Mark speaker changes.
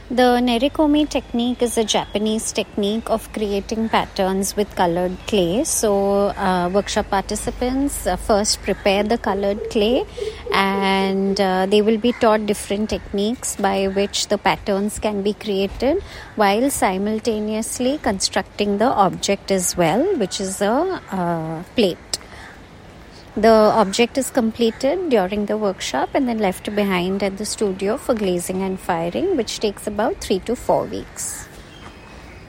Speaker 1: The Nerikomi technique is a Japanese technique of creating patterns with colored clay. So, workshop participants first prepare the colored clay, and they will be taught different techniques by which the patterns can be created while simultaneously constructing the object as well, which is a plate. The object is completed during the workshop and then left behind at the studio for glazing and firing, which takes about 3 to 4 weeks.